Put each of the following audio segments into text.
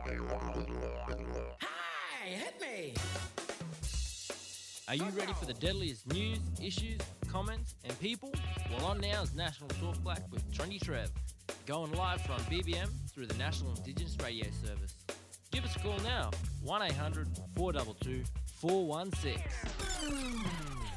Hi, hit me! Are you ready for the deadliest news, issues, comments, and people? Well, on now is National Talk Black with Trendy Trev, going live from BBM through the National Indigenous Radio Service. Give us a call now, 1800 422 416.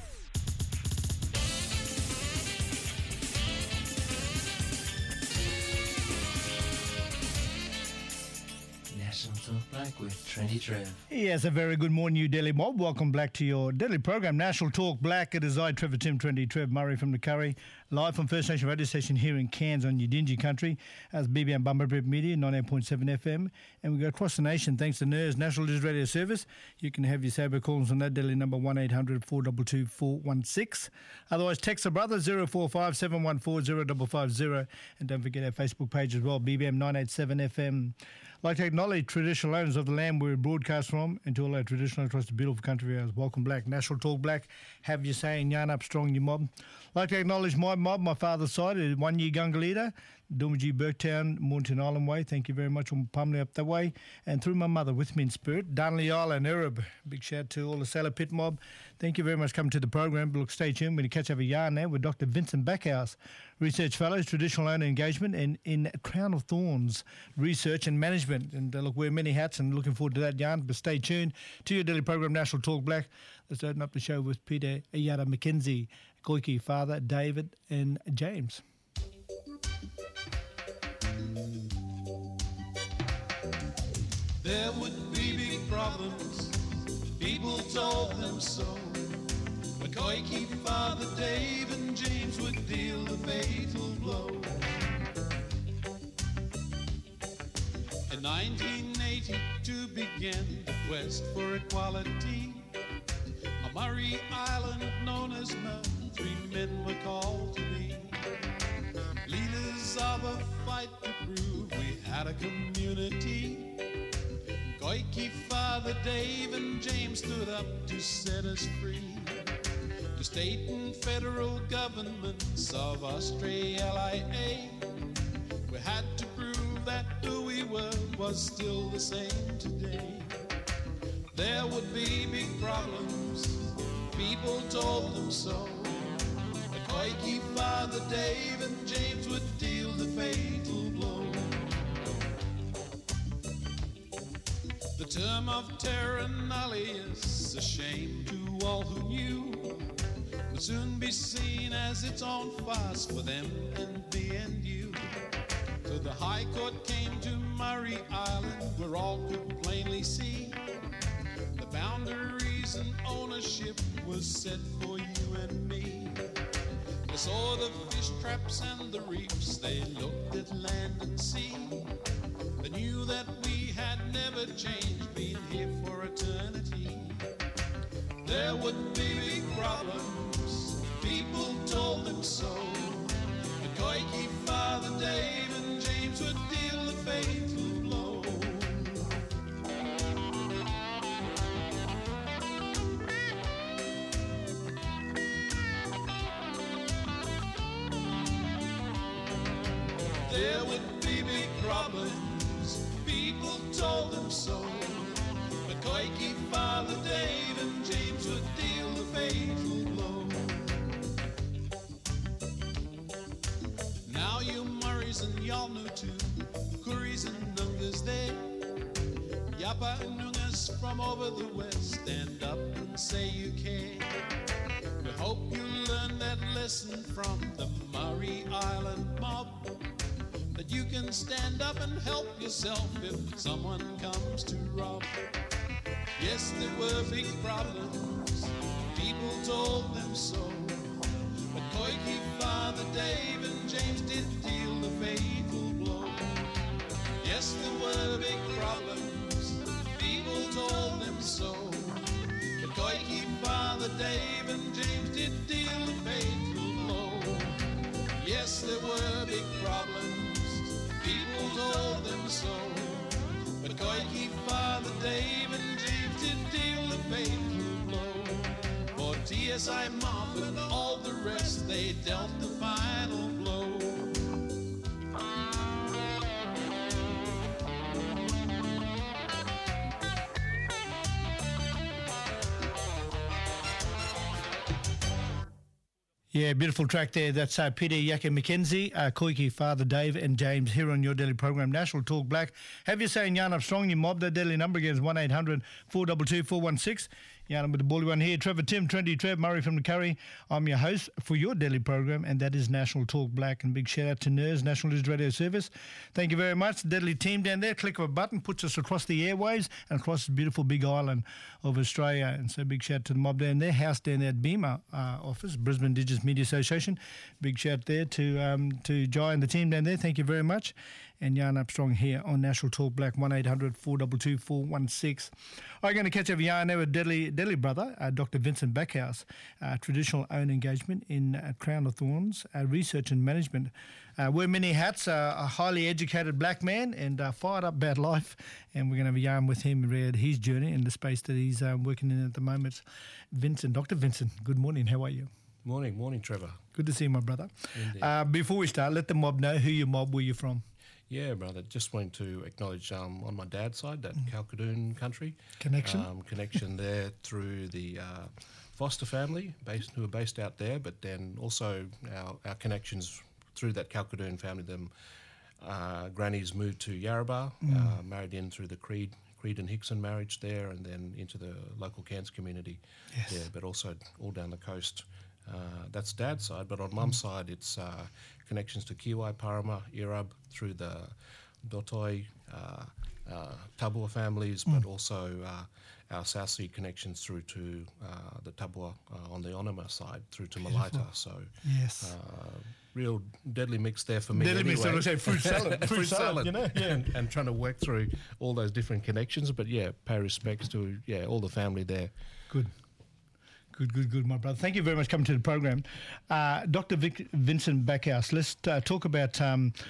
National Talk Black with Trendy Trev. Yes, a very good morning, you Daily Mob. Welcome back to your daily program, National Talk Black. It is I, Trevor Tim, Trendy Trev Murray from the Curry, live from First Nation radio station here in Cairns on Udingi country, as BBM Bumblebee Media, 98.7 FM. And we go across the nation thanks to NIRS, National News Radio Service. You can have your Sabre calls on that daily number 1800 422 416. Otherwise, text a brother 045 714 0550. And don't forget our Facebook page as well, BBM 987 FM. I'd like to acknowledge traditional owners of the land where we broadcast from, and to all our traditional across the beautiful country of ours. Welcome Black, National Talk Black. Have your say and yarn up strong, your mob. I'd like to acknowledge my mob, my father's side, 1 year Gunga leader, Doomadgee, Burketown, Moreton Island Way. Thank you very much from Pumley up that way. And through my mother, with me in spirit, Darnley Island, Erub. Big shout out to all the Sailor Pit mob. Thank you very much for coming to the program. But look, stay tuned. We're going to catch up a yarn now with Dr. Vincent Backhouse, Research Fellows, Traditional Owner Engagement, and in Crown of Thorns, Research and Management. And look, wear many hats and looking forward to that yarn. But stay tuned to your daily program, National Talk Black. Let's open up the show with Peter Ayada McKenzie, Koiki, father, David, and James. There would be big problems, people told them so. But Koiki, Father Dave and James would deal the fatal blow. In 1982 began the quest for equality. On Murray Island, known as Mel, 3 men were called to be leaders of a fight to prove we had a community. Koiki, Father Dave and James stood up to set us free. The state and federal governments of Australia, we had to prove that who we were was still the same today. There would be big problems, people told them so. But Koiki, Father Dave and James would deal the fatal blow. The term of terra nullius, a shame to all who knew, would soon be seen as its own farce for them and me and you. So the High Court came to Murray Island, where all could plainly see the boundaries and ownership was set for you and me. They saw the fish traps and the reefs, they looked at land and sea. They knew that we had never changed, been here for eternity. There would be big problems, people told them so. But Koiki, Father Dave and James would deal the fatal blow. There would be big problems, people told them so. But Koiki, Father Dave and James would deal the fatal blow. Now you Murrays and y'all know too, Kooris and Nungas there. Yapa and Nungas from over the west, stand up and say you care. We hope you learn that lesson from the Murray Island mob, that you can stand up and help yourself if someone comes to rob. Yes, there were big problems, people told them so. But Koiki, Father Dave and James did deal the fatal blow. Yes, there were big problems, people told them so. But Koiki, Father Dave and James did deal the fatal blow. Yes, there were big problems, people told them so. But Koiki, Father Dave and James did deal the fatal blow. For TSI Mob and all the rest, they dealt the final blow. Yeah, beautiful track there. That's Peter Yaka McKenzie, Koiki, Father Dave and James here on your daily program, National Talk Black. Have you saying Yarn Up Strong, you mob. That daily number again is 1-800-422-416. Yarn with the bully one here. Trevor Tim, Trendy Trev, Murray from the Curry. I'm your host for your daily program, and that is National Talk Black. And big shout out to NERS, National News Radio Service. Thank you very much. The deadly team down there, click of a button, puts us across the airwaves and across the beautiful big island of Australia. And so big shout out to the mob down there, house down there at BEMA office, Brisbane Indigenous Media Association. Big shout there to Jai and the team down there. Thank you very much. And Yarn Up Strong here on National Talk Black, 1-800-422-416. I'm going to catch up Yarn now with Deadly brother, Dr. Vincent Backhouse, traditional own engagement in Crown of Thorns, research and management. Wear many hats, a highly educated black man and fired up about life. And we're going to have a yarn with him around his journey and the space that he's working in at the moment. Vincent, Dr. Vincent, good morning. How are you? Morning, Trevor. Good to see you, my brother. Indeed. Before we start, let the mob know who your mob, where you're from. Yeah, brother. Just wanting to acknowledge on my dad's side, that Kalkadoon country. Connection. Connection there through the Foster family who are based out there, but then also our connections through that Kalkadoon family. Them grannies moved to Yarrabah, married in through the Creed and Hickson marriage there, and then into the local Cairns community. Yes. Yeah, but also all down the coast. That's dad's side, but on mum's side, it's connections to Kiwai, Parama, Irab, through the Dotoi, Tabua families, but also our South Sea connections through to the Tabua on the Onama side, through to Malaita. So, yes. Real deadly mix there for me. Deadly mix, anyway. I say fruit salad. fruit salad, you know, yeah. and trying to work through all those different connections. But yeah, pay respects to all the family there. Good, my brother. Thank you very much for coming to the program. Dr. Vincent Backhouse, let's talk about,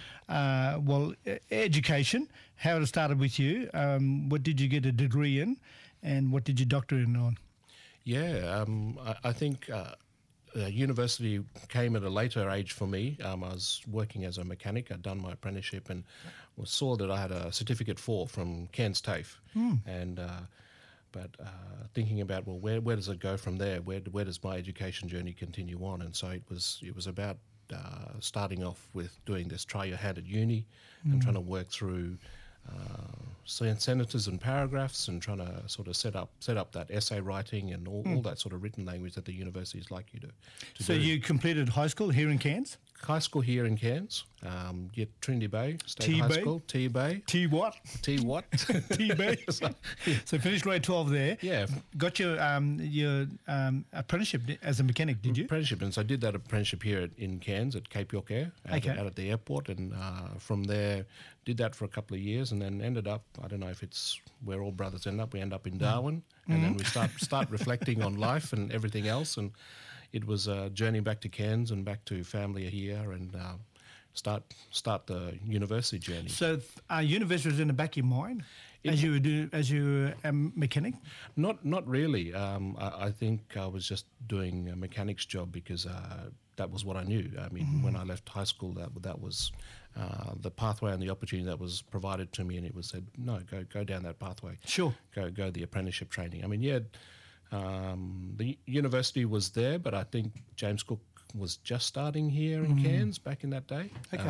education, how it started with you. What did you get a degree in, and what did you doctor in on? Yeah, I think university came at a later age for me. I was working as a mechanic. I'd done my apprenticeship and saw that I had a certificate from Cairns TAFE. And but thinking about, well, where does it go from there? Where does my education journey continue on? And so it was about starting off with doing this try your hand at uni and trying to work through sentences and paragraphs and trying to sort of set up that essay writing and all that sort of written language that the universities like you to So do. you completed high school here in Cairns? High school here in Cairns, Trinity Bay State High School, T Bay. T what? T what? T Bay. So finished grade 12 there. Yeah. Got your apprenticeship as a mechanic, did you? Apprenticeship, and so I did that apprenticeship here in Cairns at Cape York Air, out at the airport, and from there did that for a couple of years, and then ended up, I don't know if it's where all brothers end up, we end up in Darwin, and then we start reflecting on life and everything else, and it was a journey back to Cairns and back to family here, and start the university journey. So university was in the back of your mind as you were a mechanic? Not really. I think I was just doing a mechanic's job because that was what I knew. I mean, when I left high school, that was the pathway and the opportunity that was provided to me, and it was said, no, go down that pathway. Sure. Go the apprenticeship training. I mean, the university was there, but I think James Cook was just starting here in Cairns back in that day. Okay.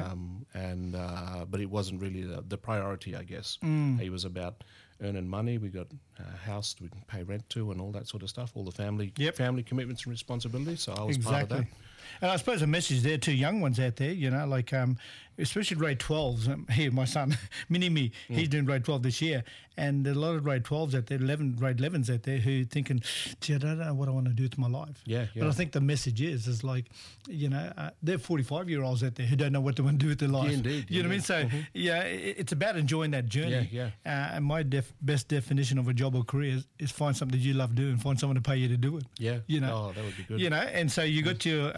But it wasn't really the priority, I guess. It was about earning money. We got a house we can pay rent to and all that sort of stuff, all the family commitments and responsibilities. So I was part of that. And I suppose a message there to young ones out there, like especially grade 12s. Here, my son, Mini-Me, he's doing grade 12 this year. And a lot of grade 12s out there, grade 11s out there who thinking, gee, I don't know what I want to do with my life. Yeah. But I think the message is like, they're 45-year-olds out there who don't know what they want to do with their life. Yeah, indeed. You know what I mean? So, it's about enjoying that journey. Yeah. And my best definition of a job or career is find something that you love doing, find someone to pay you to do it. Yeah. Oh, that would be good. And so you got your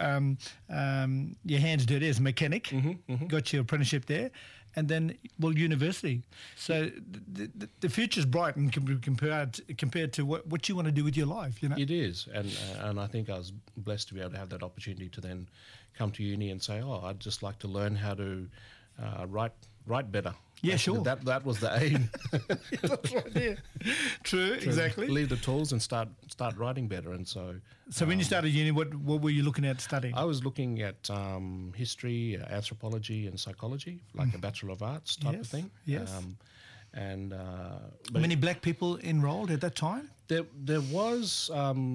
hands dirty as a mechanic, got your apprenticeship there, and then, university. So the future's bright and can be compared to what you want to do with your life, It is, and I think I was blessed to be able to have that opportunity to then come to uni and say, I'd just like to learn how to write better, Yeah, Actually, sure. That was the aim. That's right there. True, exactly. Leave the tools and start writing better. And so When you started uni, what were you looking at studying? I was looking at history, anthropology, and psychology, like a Bachelor of Arts type of Yes, thing. yes. But Many black people enrolled at that time? there was.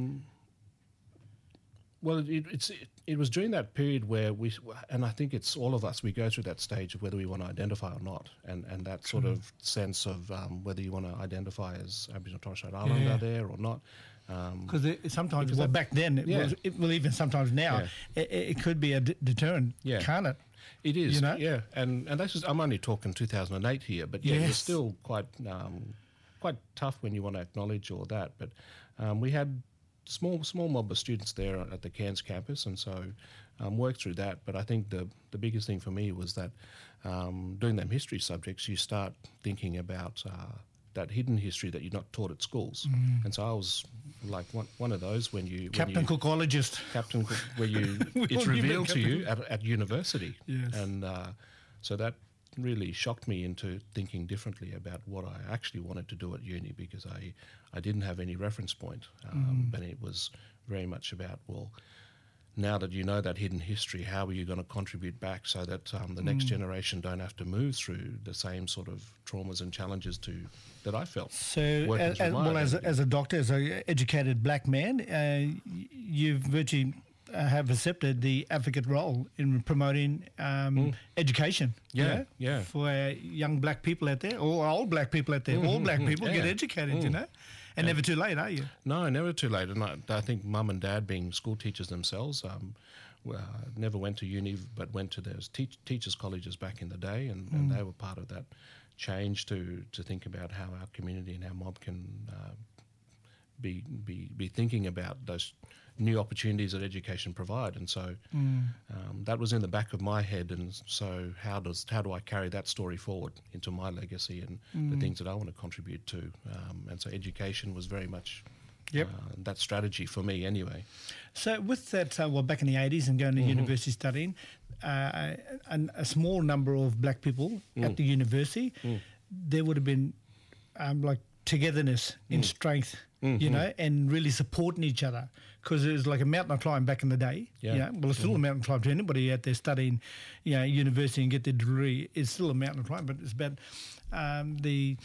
Well, it was during that period where and I think it's all of us, we go through that stage of whether we want to identify or not, and that sort of sense of whether you want to identify as Aboriginal Torres Strait Islander there or not. Because sometimes, back then, even sometimes now, it could be a deterrent, can't it? It is, You know? yeah. And that's just, I'm only talking 2008 here, but yeah, Yes. it's still quite tough when you want to acknowledge all that. But we had small mob of students there at the Cairns campus, and so worked through that. But I think the biggest thing for me was that doing them history subjects, you start thinking about that hidden history that you're not taught at schools. And so I was like one of those when you Captain Cookologist. Captain Cook, where you it's all knew revealed about to you at university. Yes. And so that really shocked me into thinking differently about what I actually wanted to do at uni, because I didn't have any reference point. And it was very much about, well, now that you know that hidden history, how are you going to contribute back so that the next generation don't have to move through the same sort of traumas and challenges that I felt? So, working through my as identity. a doctor, as an educated black man, you've virtually have accepted the advocate role in promoting education. Yeah. For young black people out there, or old black people out there. All black people get educated, you know. And never too late, are you? No, never too late. And I think mum and dad, being school teachers themselves, never went to uni, but went to those teachers' colleges back in the day, and they were part of that change to think about how our community and our mob can be thinking about those new opportunities that education provide. And so that was in the back of my head. And so how do I carry that story forward into my legacy and the things that I want to contribute to? And so education was very much that strategy for me anyway. So with that, back in the 80s and going to university studying, a small number of black people at the university, there would have been like togetherness in strength, you know, and really supporting each other, because it was like a mountain climb back in the day. Yeah. Well, it's still a mountain climb to anybody out there studying, university and get their degree. It's still a mountain climb, but it's about the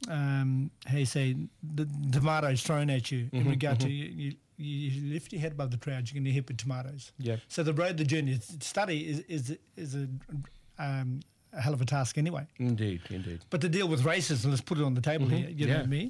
tomatoes thrown at you in regard to you lift your head above the crowd, you're going to hit with tomatoes. Yeah. So the road, the journey, study is a hell of a task anyway. Indeed. But to deal with racism, let's put it on the table here, you know what I mean?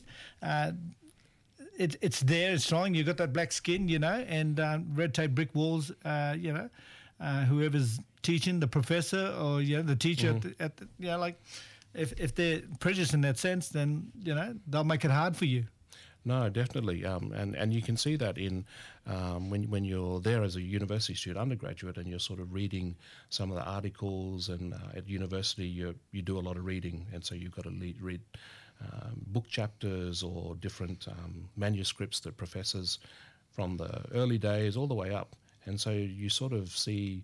It's there, it's strong, you've got that black skin, you know, and red tape brick walls, whoever's teaching, the professor or, the teacher at the, like, if they're prejudiced in that sense, then, they'll make it hard for you. No, definitely, and you can see that in when you're there as a university student, undergraduate, and you're sort of reading some of the articles, and at university you do a lot of reading, and so you've got to read book chapters or different manuscripts that professors from the early days all the way up, and so you sort of see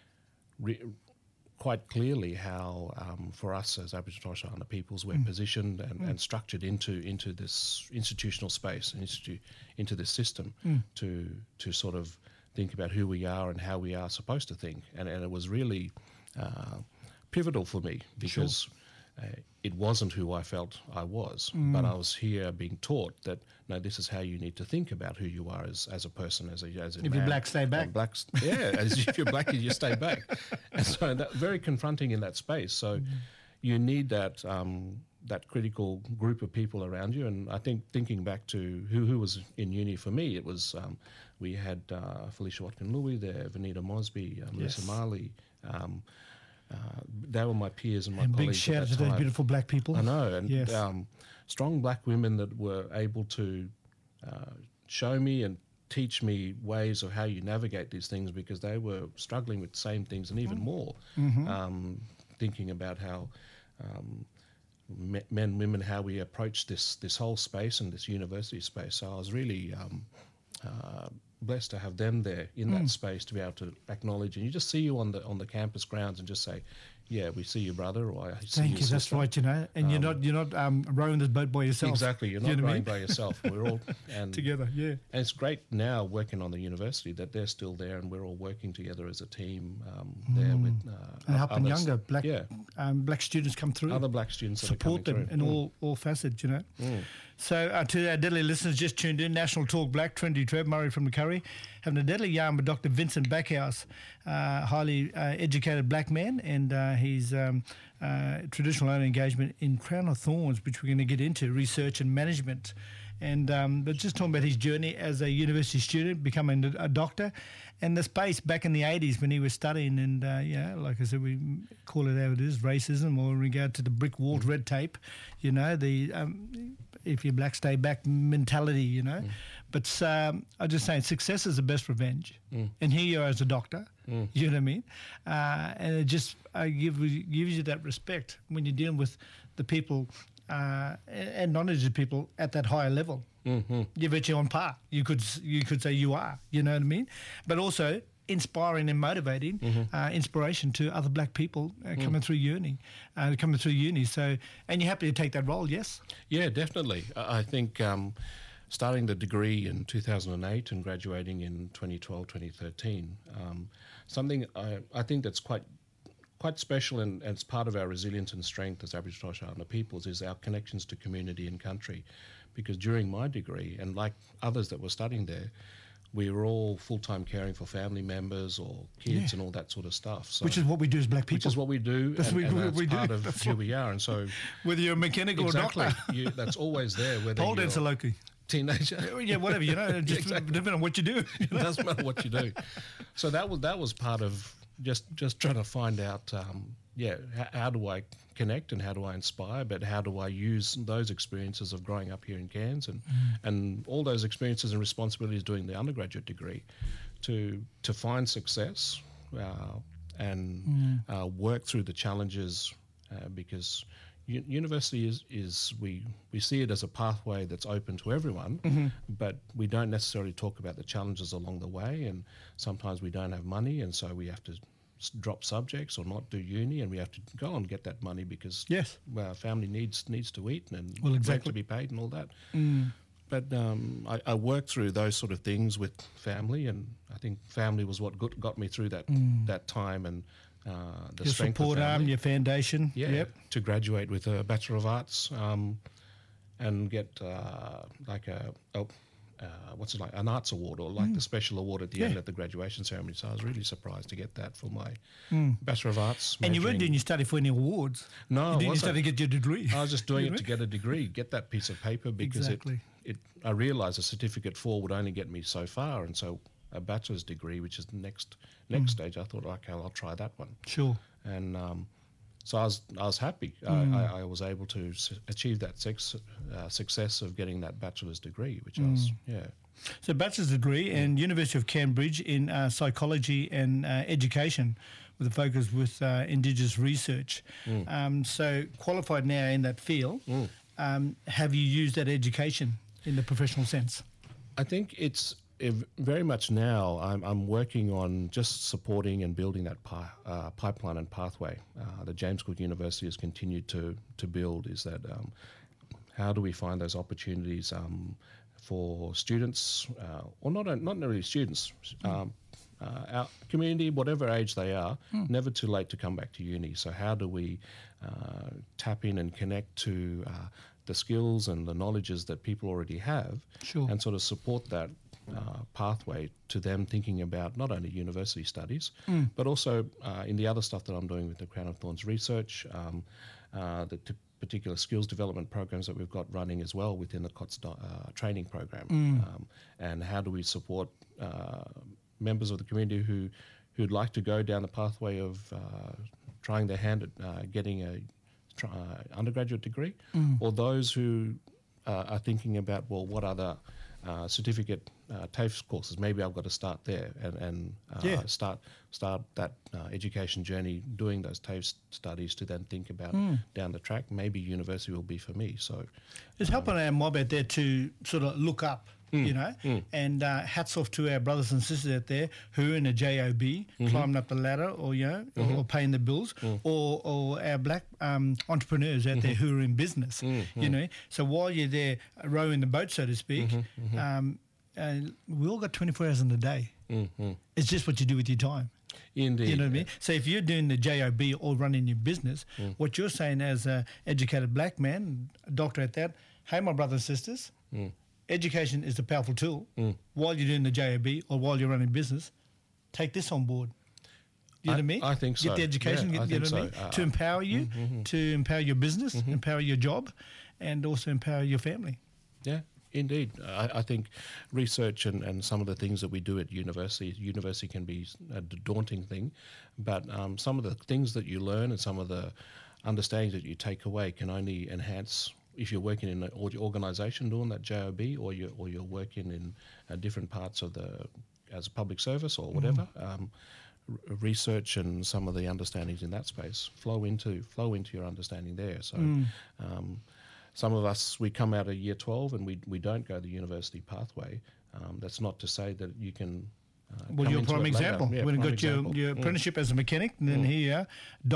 quite clearly how, for us as Aboriginal Torres Strait Islander peoples, we're positioned and structured into this institutional space, into this system, to sort of think about who we are and how we are supposed to think. And it was really pivotal for me, because it wasn't who I felt I was, but I was here being taught that, no, this is how you need to think about who you are as a person, as a if man. you're black, stay back. As if you're black, you stay back. And so that very confronting in that space. So you need that that critical group of people around you. And I think thinking back to who was in uni for me, it was we had Felicia Watkin-Louis there, Vanita Mosby, Melissa Marley. They were my peers and my colleagues. Big shout out to those beautiful black people. I know, and strong black women that were able to show me and teach me ways of how you navigate these things, because they were struggling with the same things and even more. Thinking about how men, women, how we approach this whole space and this university space. So I was really blessed to have them there in that space to be able to acknowledge, and you just see you on the campus grounds and just say, yeah, we see your brother, or I see Thank your you. That's sister. right. And you're not rowing this boat by yourself. Exactly, you're You not know what I rowing mean? by yourself. We're all and Together. Yeah. And it's great now working on the university that they're still there and we're all working together as a team there with And helping others. younger black yeah, black students come through. other black students that Support are them coming through. in all facets, So to our deadly listeners just tuned in, National Talk Black, Trinity Trev, Murray from the Curry, having a deadly yarn with Dr. Vincent Backhouse, highly educated black man, and his traditional owner engagement in Crown of Thorns, which we're going to get into, research and management. And but just talking about his journey as a university student, becoming a doctor, and the space back in the 80s when he was studying, and like I said, we call it how it is, racism, or in regard to the brick wall red tape, the if you're black, stay back mentality, But I'm just saying, success is the best revenge. And here you are as a doctor, you know what I mean? And it just gives you that respect when you're dealing with the people and knowledge of people at that higher level. You're virtually on par. You could say you are, you know what I mean? But also inspiring and motivating inspiration to other black people coming through uni. So, and you're happy to take that role, yes? Yeah, definitely. I think starting the degree in 2008 and graduating in 2012, 2013, something I think that's quite special and it's part of our resilience and strength as Aboriginal Torres Strait Islander peoples is our connections to community and country. Because during my degree, and like others that were studying there, we were all full-time caring for family members or kids and all that sort of stuff. So, which is what we do as black people. Which is what we do, That's and what that's we do. part of who we are. And so, whether you're a mechanic or a doctor. That's always there. Whether Pole you're dancer, Loki. teenager. Yeah, whatever, just depending on what you do. It doesn't matter what you do. So that was part of just trying to find out, how do I connect and how do I inspire, but how do I use those experiences of growing up here in Cairns and all those experiences and responsibilities doing the undergraduate degree to find success and work through the challenges because university is we see it as a pathway that's open to everyone, but we don't necessarily talk about the challenges along the way, and sometimes we don't have money, and so we have to drop subjects or not do uni, and we have to go and get that money because our family needs to eat and rent to be paid and all that. But I worked through those sort of things with family, and I think family was what got me through that time and the your strength support of family. arm, your foundation. To graduate with a Bachelor of Arts and get an arts award or the special award at the end at the graduation ceremony. So I was really surprised to get that for my Bachelor of Arts. And you weren't doing your study for any awards. No, you didn't study to get your degree. I was just doing it to get a degree, get that piece of paper because I realised a certificate 4 would only get me so far, and so a bachelor's degree, which is the next stage, I thought, okay, I'll try that one. Sure. And so I was happy. I was able to achieve that success of getting that bachelor's degree, which I was, So bachelor's degree and University of Cambridge in psychology and education with a focus with Indigenous research. So qualified now in that field. Have you used that education in the professional sense? I think it's very much now I'm working on just supporting and building that pipeline and pathway that James Cook University has continued to build. Is that how do we find those opportunities for students, or not necessarily students, our community, whatever age they are, never too late to come back to uni. So how do we tap in and connect to the skills and the knowledges that people already have, and sort of support that pathway to them thinking about not only university studies, but also in the other stuff that I'm doing with the Crown of Thorns research, the particular skills development programs that we've got running as well within the COTS training program. And how do we support members of the community who'd like to go down the pathway of trying their hand at getting a undergraduate degree, or those who are thinking about, well, what other certificate TAFE courses, maybe I've got to start there and start that education journey doing those TAFE studies to then think about down the track, maybe university will be for me. So it's helping our mob out there to sort of look up you know. And hats off to our brothers and sisters out there who are in a JOB, climbing up the ladder, or or paying the bills, or our black entrepreneurs out there who are in business, you know. So while you're there rowing the boat, so to speak, we all got 24 hours in a day. It's just what you do with your time. Indeed. You know what I mean? So if you're doing the JOB or running your business, what you're saying as an educated black man, a doctor at that, hey, my brothers and sisters, education is a powerful tool. While you're doing the JOB or while you're running business, take this on board. You know what I mean? I think so. Get the education, Yeah, you know what I mean? To empower you, to empower your business, empower your job, and also empower your family. Yeah, indeed. I think research and some of the things that we do at university can be a daunting thing, but some of the things that you learn and some of the understandings that you take away can only enhance if you're working in an organisation doing that JOB, or you're working in different parts of as a public service or whatever. Research and some of the understandings in that space flow into your understanding there. So some of us, we come out of year 12 and we don't go the university pathway. That's not to say that you can well, you're a prime example. Yeah, when you got your apprenticeship as a mechanic, and then here you are,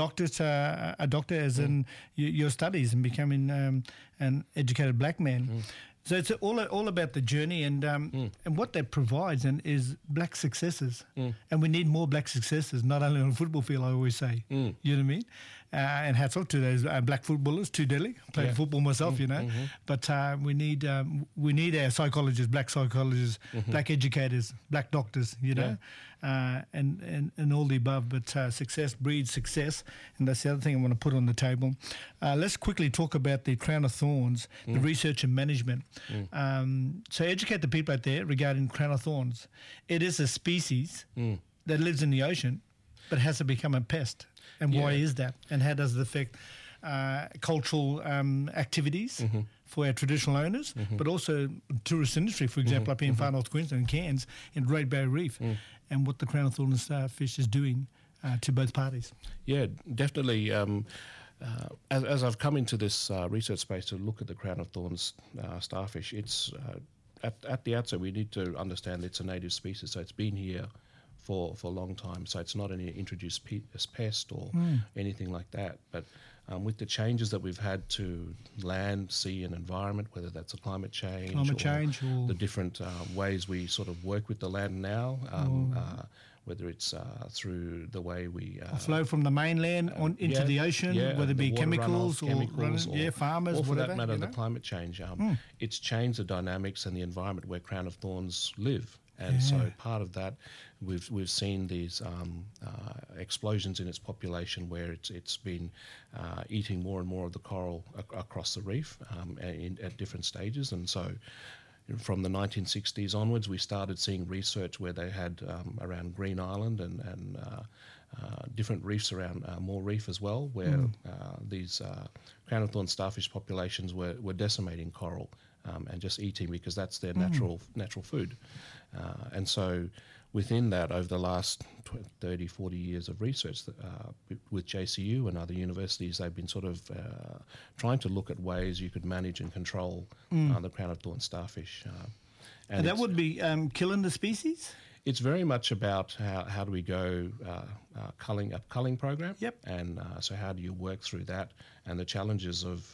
a doctor as in your studies and becoming an educated black man. So it's all about the journey and what that provides and is black successes. And we need more black successes, not only on the football field, I always say. You know what I mean? And hats off to those black footballers, to Delhi. Played football myself, you know. But we need our psychologists, black educators, black doctors, you know, and all the above. But success breeds success, and that's the other thing I want to put on the table. Let's quickly talk about the crown of thorns, the research and management. So educate the people out there regarding crown of thorns. It is a species that lives in the ocean, but has to become a pest. And why is that? And how does it affect cultural activities for our traditional owners, but also tourist industry, for example, up here in far north Queensland, Cairns, in Great Barrier Reef, and what the crown of thorns starfish is doing to both parties. Yeah, definitely. As I've come into this research space to look at the crown of thorns starfish, it's at the outset we need to understand it's a native species, so it's been here for a long time. So it's not an introduced pest or anything like that. But with the changes that we've had to land, sea and environment, whether that's a climate change or the different ways we sort of work with the land now, whether it's through the way we flow from the mainland into the ocean, whether it be chemicals or farmers, or for whatever, that matter, the climate change. It's changed the dynamics and the environment where crown of thorns live. And so part of that, we've seen these explosions in its population where it's been eating more and more of the coral across the reef at different stages. And so from the 1960s onwards, we started seeing research where they had around Green Island and different reefs around Moore Reef as well, where these crown of thorn starfish populations were decimating coral and just eating because that's their natural food. And so within that, over the last 30, 40 years of research with JCU and other universities, they've been sort of trying to look at ways you could manage and control the crown of thorn starfish. And that would be killing the species? It's very much about how do we go culling program. Yep. And so how do you work through that and the challenges of,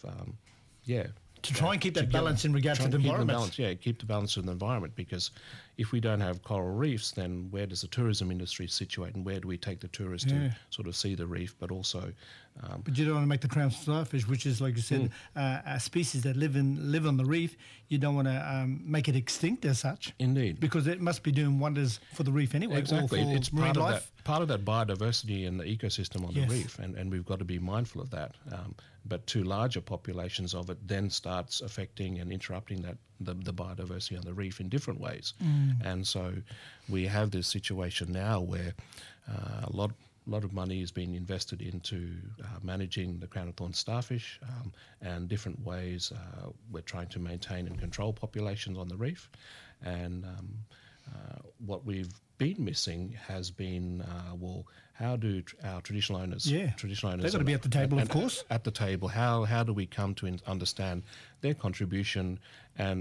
to try and keep that balance in regards to the environment. Keep the balance in the environment, because if we don't have coral reefs, then where does the tourism industry situate and where do we take the tourists to sort of see the reef, but also... but you don't want to make the crown starfish, which is, like you said, a species that live on the reef. You don't want to make it extinct as such. Indeed. Because it must be doing wonders for the reef anyway. Exactly. It's marine life. Part of that biodiversity and the ecosystem on the reef, and we've got to be mindful of that. But too larger populations of it then starts affecting and interrupting the biodiversity on the reef in different ways. And so we have this situation now where a lot of money is being invested into managing the crown of thorn starfish and different ways we're trying to maintain and control populations on the reef. And what we've been missing has been, how do our traditional owners... they've got to be at the table, of course. At the table, how do we come to understand their contribution and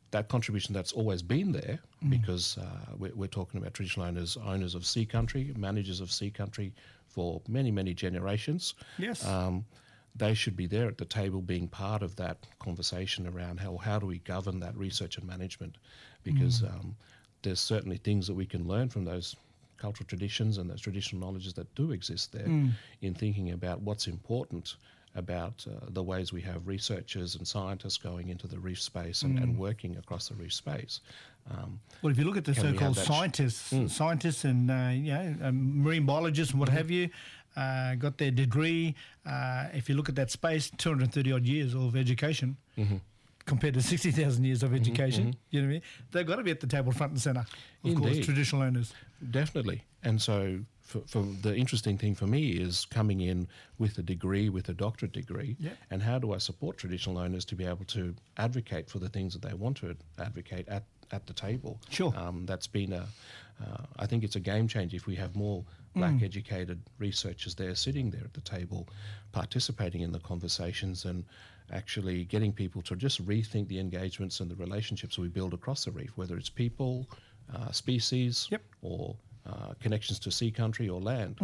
that contribution that's always been there, because we're talking about traditional owners of sea country, managers of sea country for many, many generations. Yes. They should be there at the table being part of that conversation around how do we govern that research and management, because there's certainly things that we can learn from those cultural traditions and those traditional knowledges that do exist there in thinking about what's important about the ways we have researchers and scientists going into the reef space and working across the reef space. Well, if you look at the Can we so-called have that scientists and marine biologists and what have you, got their degree. If you look at that space, 230 odd years of education compared to 60,000 years of education, you know what I mean? They've got to be at the table front and centre, of course, traditional owners. Definitely. And so for the interesting thing for me is coming in with a degree, with a doctorate degree, and how do I support traditional owners to be able to advocate for the things that they want to advocate at the table. Sure. That's been I think it's a game changer if we have more black educated researchers there sitting there at the table, participating in the conversations and actually getting people to just rethink the engagements and the relationships we build across the reef, whether it's people, species, or connections to sea country or land.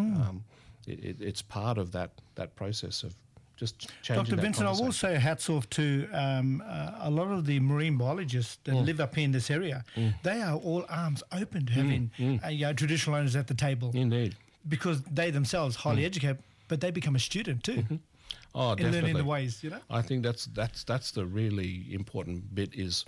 It's part of that process of just changing Dr. that Vincent, I will conversation. say hats off to a lot of the marine biologists that live up in this area. They are all arms open to having traditional owners at the table. Indeed. Because they themselves highly educated, but they become a student too. Oh, in definitely. learning the ways, you know? I think that's the really important bit is,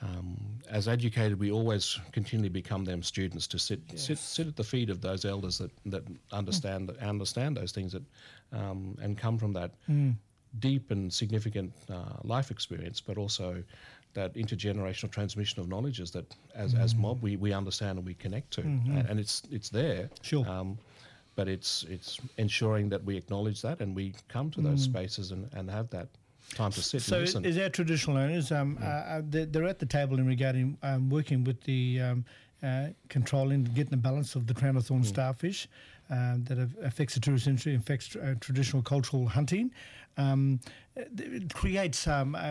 as educated, we always continually become them students to sit at the feet of those elders that understand those things that and come from that deep and significant life experience, but also that intergenerational transmission of knowledges that as mob we understand and we connect to, and it's there. Sure. But it's ensuring that we acknowledge that and we come to those spaces and have that time to sit So and listen. is our traditional owners, they're at the table in regarding working with the controlling, getting the balance of the crown of thorn starfish that affects the tourist industry, affects traditional cultural hunting. It creates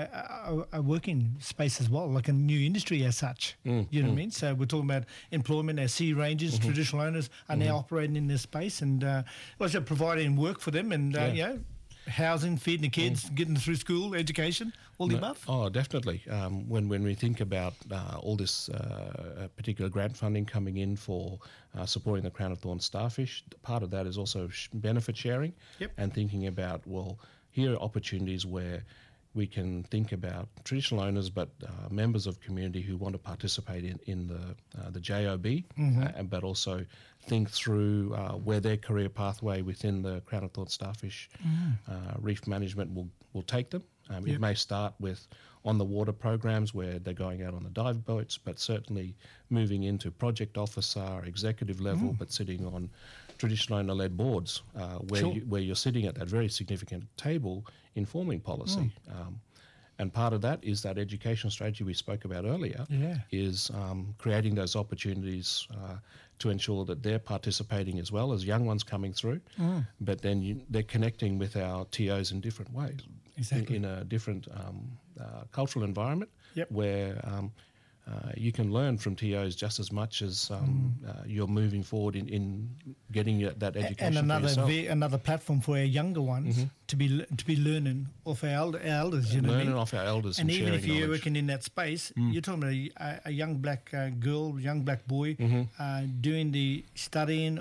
a working space as well, like a new industry as such. You know what I mean? So we're talking about employment. Our sea rangers, traditional owners are now operating in this space and also providing work for them and housing, feeding the kids, getting them through school, education, all the above. Oh, definitely. When we think about all this particular grant funding coming in for supporting the crown of thorn starfish, part of that is also benefit sharing and thinking about, well, here are opportunities where we can think about traditional owners, but members of community who want to participate in the JOB, but also think through where their career pathway within the crown of thorn starfish reef management will take them. It may start with on-the-water programs where they're going out on the dive boats, but certainly moving into project officer, executive level, but sitting on traditional owner-led boards where you're sitting at that very significant table informing policy. And part of that is that education strategy we spoke about earlier, is creating those opportunities to ensure that they're participating as well as young ones coming through, but then they're connecting with our TOs in different ways, in a different cultural environment where you can learn from TOs just as much as you're moving forward in getting that education. And another platform for our younger ones to be learning off our elders. You know, learning off our elders, and even if you're knowledge. working in that space, you're talking about a young black girl, young black boy, doing the studying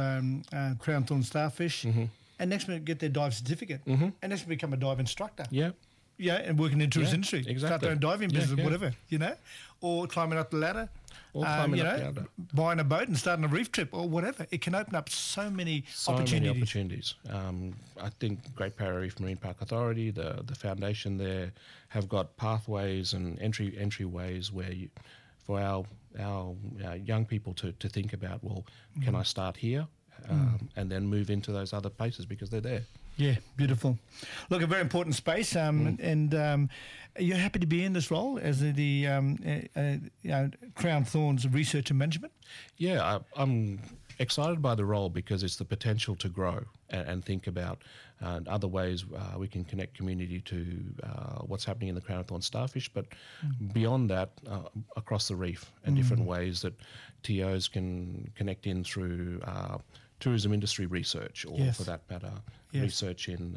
of crown thorn starfish, and next minute get their dive certificate, and next minute become a dive instructor. Yeah, and working in the tourist industry. Exactly. Start their own diving business, whatever, you know, or climbing up the ladder, Or climbing up the ladder. buying a boat and starting a reef trip or whatever. It can open up so many opportunities. I think Great Barrier Reef Marine Park Authority, the foundation there, have got pathways and entryways where for our young people to think about, well, can I start here and then move into those other places because they're there. Yeah, beautiful. Look, a very important space, and you're happy to be in this role as the Crown Thorns Research and Management? Yeah, I'm excited by the role because it's the potential to grow and think about other ways we can connect community to what's happening in the Crown of Thorns starfish, but beyond that, across the reef and different ways that TOs can connect in through tourism industry research, or Yes. for that matter, Yes. research in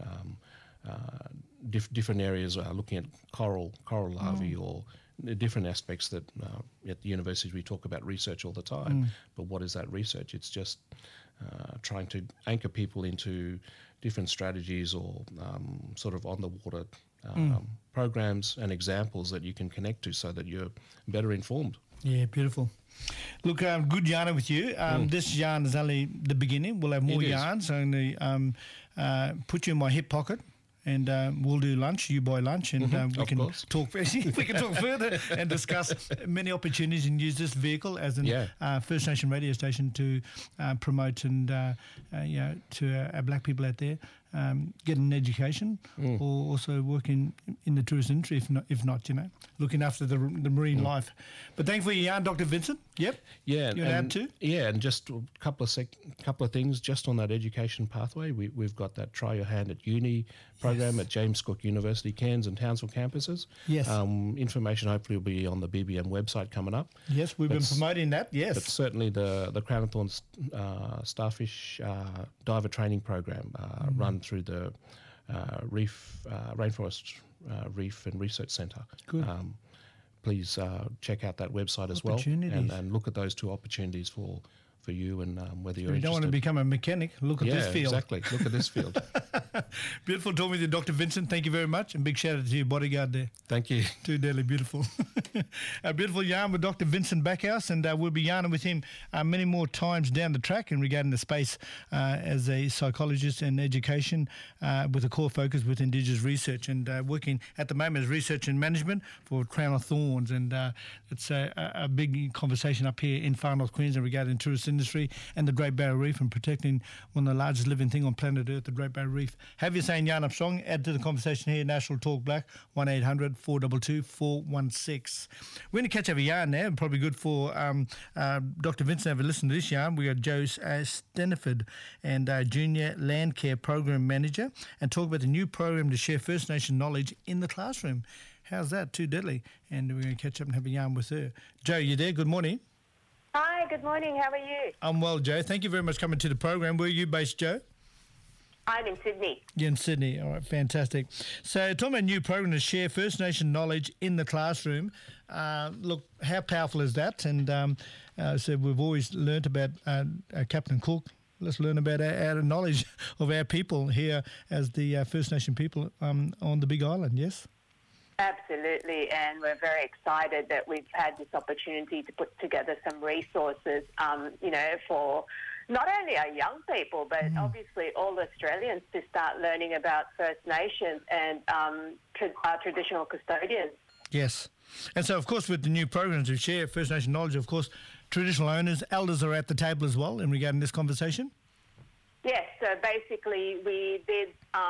different areas, looking at coral larvae or different aspects that at the universities we talk about research all the time. But what is that research? It's just trying to anchor people into different strategies or sort of on the water programs and examples that you can connect to so that you're better informed. Yeah, beautiful. Look, good yarn with you. This yarn is only the beginning. We'll have more It is. yarns. I'm going to put you in my hip pocket, and we'll do lunch. You buy lunch, and we Of can course. talk. We can talk further and discuss many opportunities and use this vehicle as a First Nation radio station to promote and to our black people out there. Get an education, or also working in the tourist industry, if not, looking after the marine life. But thank you for your yarn, Dr. Vincent. Yep. Yeah, You want to add to? Yeah, and just a couple of things just on that education pathway. We've got that Try Your Hand at Uni program at James Cook University, Cairns and Townsville campuses. Yes. Information hopefully will be on the BBM website coming up. Yes, we've been promoting that. Yes. But certainly the Crown of Thorns Starfish Diver Training Program run through the Rainforest Reef and Research Centre. Good. Please check out that website as well Opportunities. and look at those two opportunities for you and whether you're You interested. don't want to become a mechanic. Look at this field. Exactly. Look at this field. Beautiful talking with you, Dr. Vincent. Thank you very much. And big shout out to your bodyguard there. Thank you. Too deadly beautiful. A beautiful yarn with Dr. Vincent Backhouse, and we'll be yarning with him many more times down the track in regarding the space as a psychologist and education with a core focus with Indigenous research, and working at the moment as research and management for Crown of Thorns. And it's a big conversation up here in Far North Queensland regarding tourist industry and the Great Barrier Reef and protecting one of the largest living thing on planet Earth, the Great Barrier Reef. Have you saying yarn up strong? Add to the conversation here, National Talk Black, 1800 422 416. We're going to catch up a yarn now, probably good for Dr. Vincent to have a listen to this yarn. We got Joe Steniford and Junior Land Care Program Manager, and talk about the new program to share First Nation knowledge in the classroom. How's that? Too deadly. And we're going to catch up and have a yarn with her. Joe, you there? Good morning. Hi, good morning. How are you? I'm well, Joe. Thank you very much for coming to the program. Where are you based, Joe? I'm in Sydney. You're in Sydney. All right, fantastic. So talking about a new program to share First Nation knowledge in the classroom. Look, how powerful is that? And so we've always learnt about Captain Cook. Let's learn about our knowledge of our people here as the First Nation people on the Big Island, yes? Absolutely, and we're very excited that we've had this opportunity to put together some resources, for not only our young people, but obviously all Australians to start learning about First Nations and our traditional custodians. Yes. And so, of course, with the new programs we share First Nation knowledge, of course, traditional owners, elders are at the table as well in regarding this conversation. Yes, so basically we did,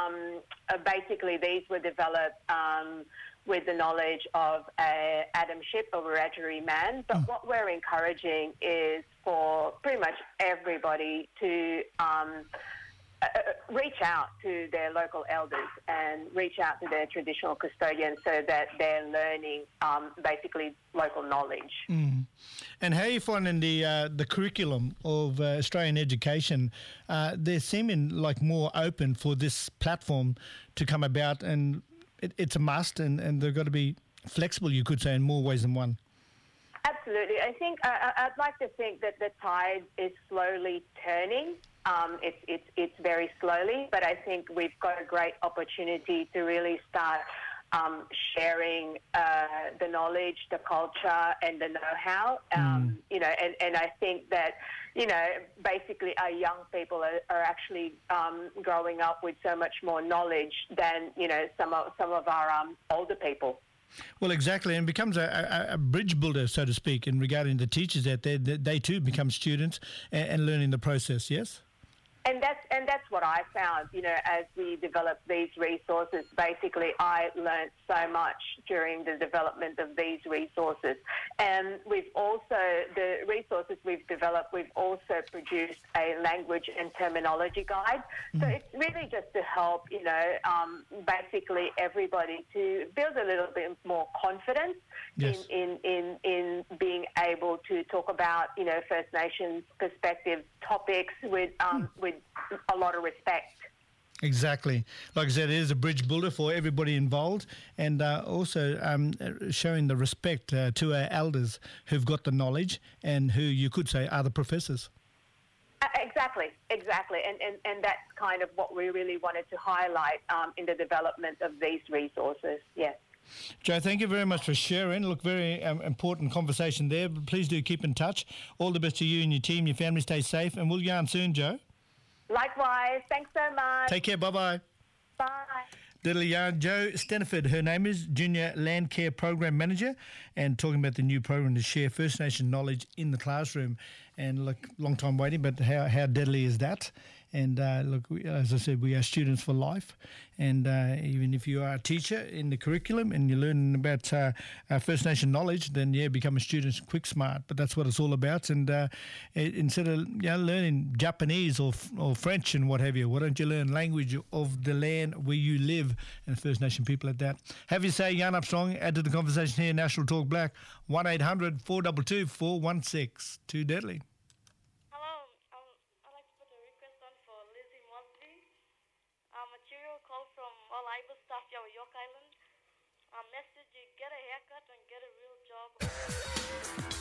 these were developed with the knowledge of Adam Shipp, a Wiradjuri man. But what we're encouraging is for pretty much everybody to reach out to their local elders and reach out to their traditional custodians so that they're learning basically local knowledge. And how are you finding the curriculum of Australian education? They're seeming like more open for this platform to come about, and it's a must, and they've got to be flexible, you could say, in more ways than one. Absolutely. I think I'd like to think that the tide is slowly turning. It's very slowly, but I think we've got a great opportunity to really start sharing the knowledge, the culture, and the know-how. And I think that, basically our young people are actually growing up with so much more knowledge than, some of our older people. Well, exactly, and it becomes a bridge builder, so to speak, in regarding the teachers out there. They too become students and learning the process, yes? And that's what I found, as we developed these resources. Basically, I learned so much during the development of these resources. And the resources we've developed, we've also produced a language and terminology guide. So it's really just to help, basically everybody to build a little bit more confidence in being able to talk about, First Nations perspective topics with a lot of respect. Exactly. Like I said, it is a bridge builder for everybody involved, and also showing the respect to our elders who've got the knowledge and who you could say are the professors. Exactly. And that's kind of what we really wanted to highlight in the development of these resources, yes. Joe, thank you very much for sharing. Look, very important conversation there. Please do keep in touch. All the best to you and your team, your family. Stay safe, and we'll yarn soon, Joe. Likewise. Thanks so much. Take care. Bye-bye. Bye. Diddly yarn. Joe Steniford, her name is, Junior Land Care Program Manager, and talking about the new program to share First Nation knowledge in the classroom. And look, long time waiting, but how deadly is that? And look, as I said, we are students for life. And even if you are a teacher in the curriculum and you're learning about First Nation knowledge, then, become a student quick smart. But that's what it's all about. And instead of learning Japanese or French and what have you, why don't you learn language of the land where you live, and First Nation people at that. Have you say, Yarn Up Strong, add to the conversation here, National Talk Black, 1-800-422-416. Too deadly. Material call from all Iber staff here at York Island. Message you get a haircut and get a real job.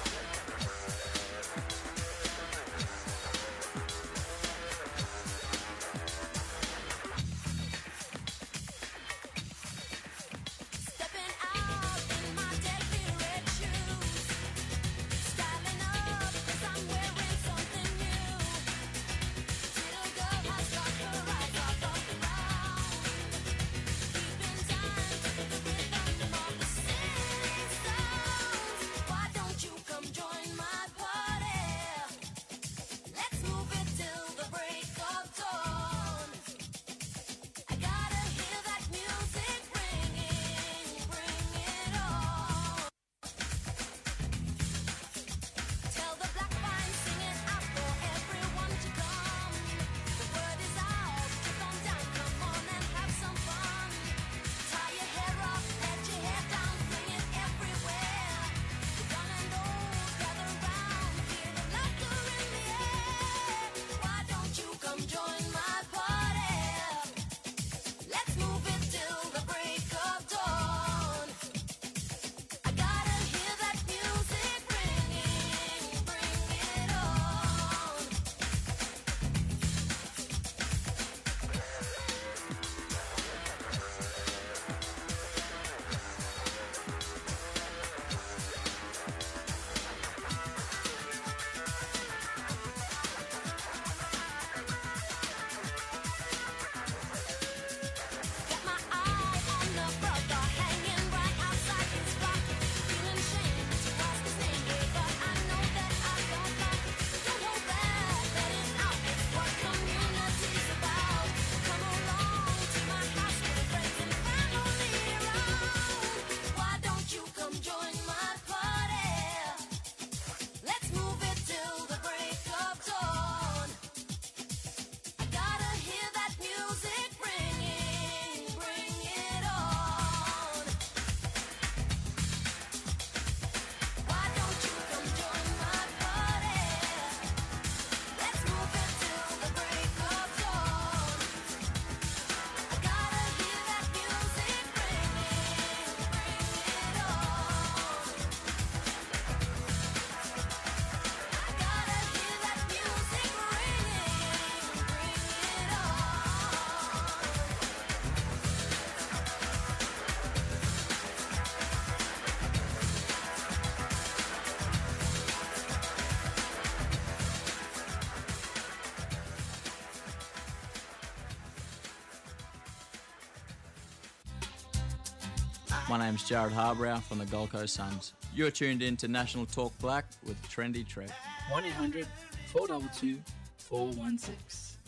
My name's Jared Harbrow from the Gold Coast Suns. You're tuned in to National Talk Black with Trendy Trev. 1-800-422-416.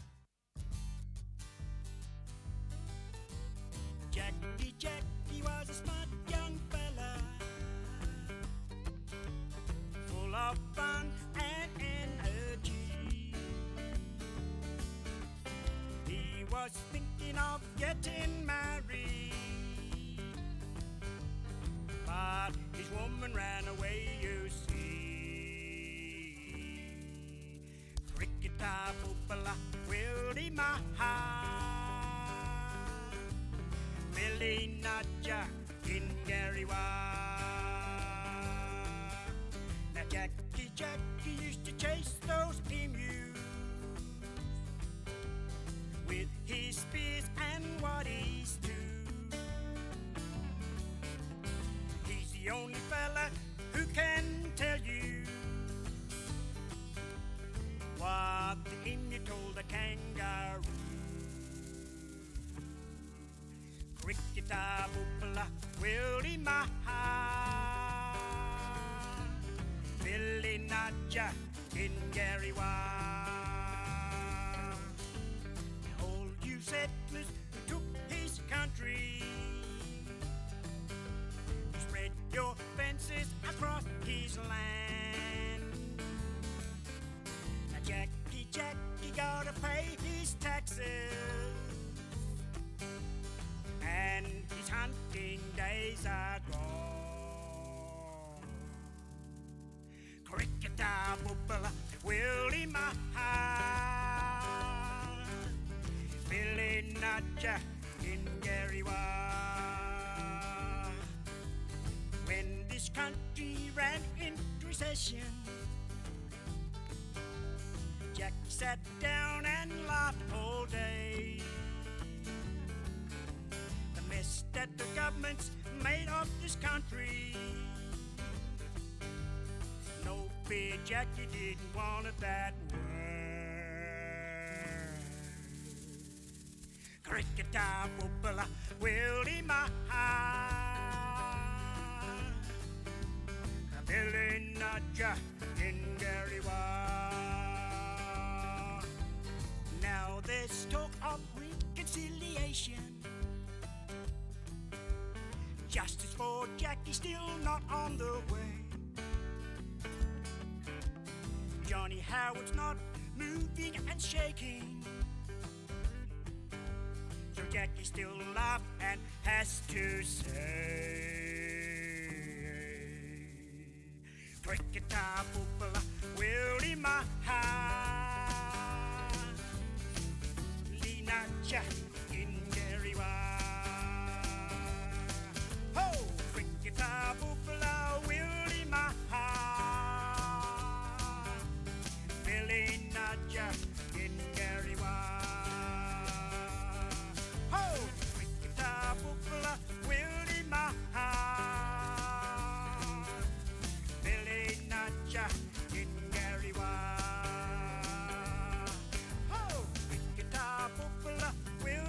Jackie was a smart young fella, full of fun and energy. He was thinking of getting married, but his woman ran away, you see. Cricketa Poopala, Willie Maha, Billy Nadja, Gingariwa. Now Jackie used to chase those emus with his spears and waddies too. He's the only fella who can tell you what the emu told the kangaroo. Cricketa Boopala, Willie Maha, Billy Nadja, Gingariwa. Old you settlers who took his country, spread your fences across his land. Now Jackie gotta pay his taxes, and his hunting days are gone. Cricketa Boopala, Willie Maha, Billy Nadja, Gingariwa. When this country ran into recession, Jack sat down and laughed all day. The mess that the government's made of this country, no fear, Jackie didn't want it that way. Cricketa Boopala, Willie Maha, Billy Nadja, Gingariwa. Now there's talk of reconciliation, justice for Jackie still not on the way. Johnny Howard's not moving and shaking, so Jackie still laughs and has to say, Cricketa Boopala, Willie Maha, Lina Jack in Gariwa. Ho! Cricketa Boopala, Willie Maha, Billy Nadja in Gariwa. Ho! Cricketa Boopala, Willie Maha, Billy Nadja in Gariwa. Ho! Cricketa Boopala, Willie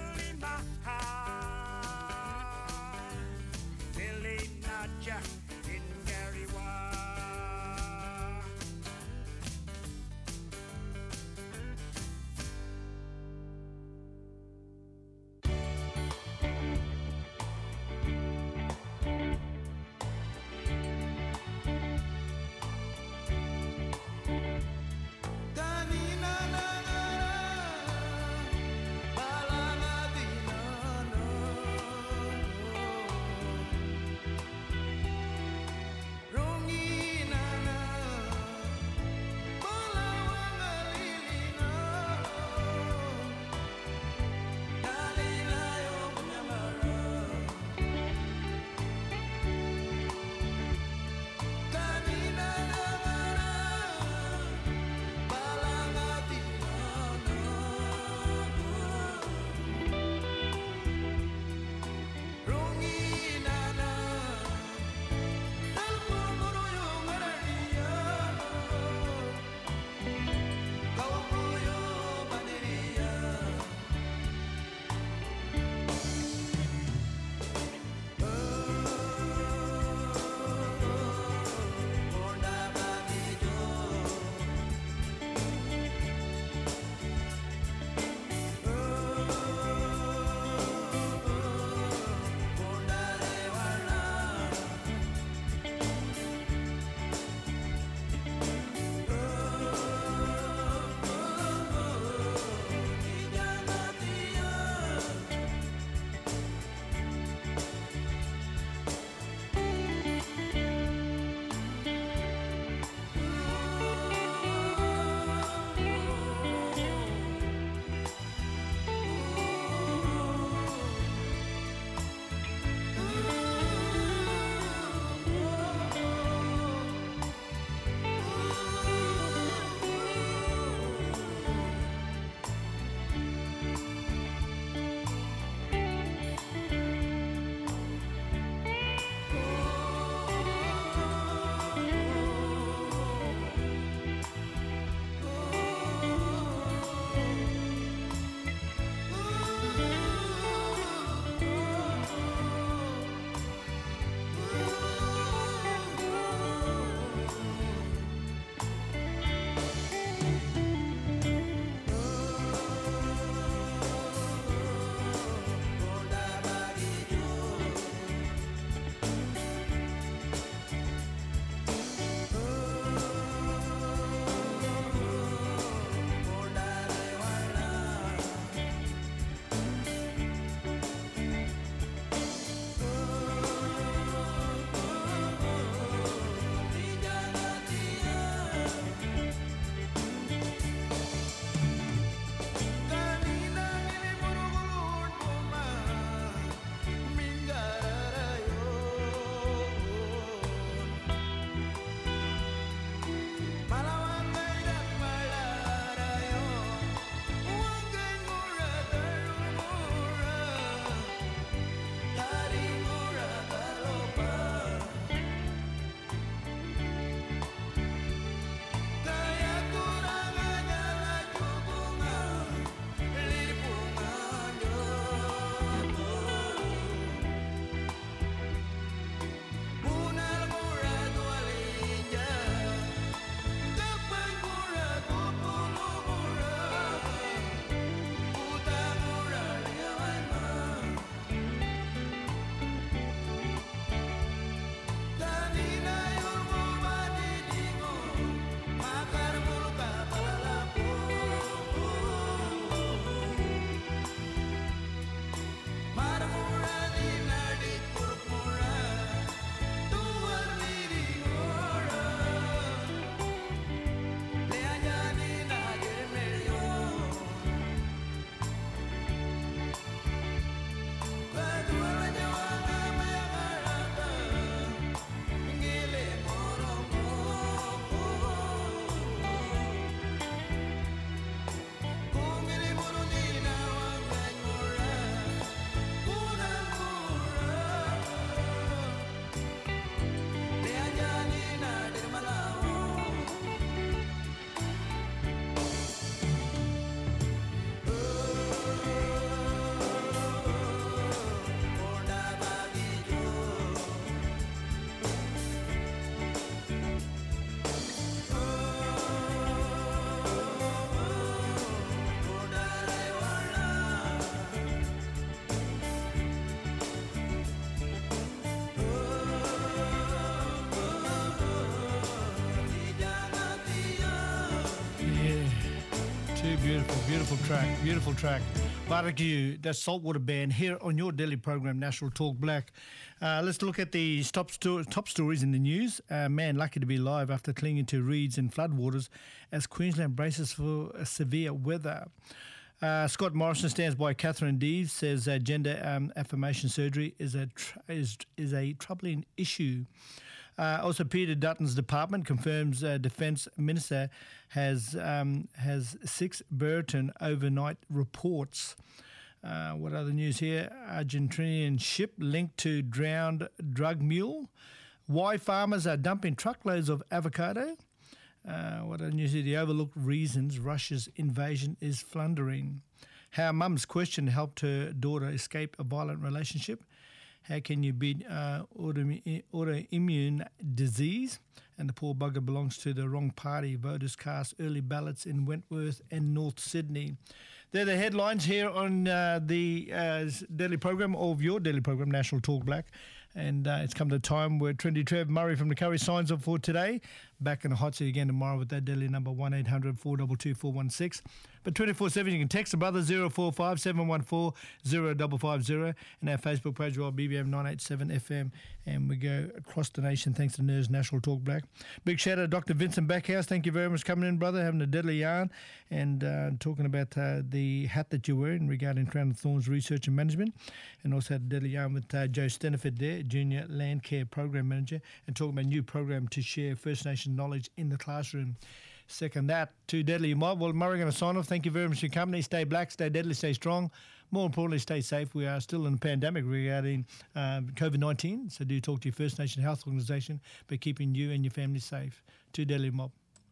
Beautiful track. Beautiful track. Barbecue, that's Saltwater Band here on your daily program, National Talk Black. Let's look at the top stories in the news. Man lucky to be alive after clinging to reeds and floodwaters as Queensland braces for severe weather. Scott Morrison stands by Catherine Deves, says gender affirmation surgery is a troubling issue. Also, Peter Dutton's department confirms Defence Minister has 6 Burton overnight reports. What other news here? Argentinian ship linked to drowned drug mule. Why farmers are dumping truckloads of avocado. What other news here? The overlooked reasons Russia's invasion is flundering. How mum's question helped her daughter escape a violent relationship. How can you beat autoimmune disease? And the poor bugger belongs to the wrong party. Voters cast early ballots in Wentworth and North Sydney. They're the headlines here on the daily program of your daily program, National Talk Black. And it's come to a time where Trendy Trev Murray from the Curry signs off for today. Back in the hot seat again tomorrow with that daily number 1800 422 416. But 24/7 you can text the brother 045 714 0550 and our Facebook page well BBM 987 FM, and we go across the nation thanks to NERS National Talk Black. Big shout out to Dr. Vincent Backhouse. Thank you very much for coming in, brother, having a deadly yarn and talking about the hat that you're wearing regarding Crown of Thorns research and management, and also had a deadly yarn with Joe Steniford there, Junior Land Care Program Manager, and talking about a new program to share First Nation knowledge in the classroom. Second that to Deadly Mob. Well, Murray going to sign off. Thank you very much for your company. Stay black, stay deadly, stay strong. More importantly, stay safe. We are still in a pandemic regarding COVID-19, so do talk to your First Nation Health Organisation by keeping you and your family safe. To Deadly Mob.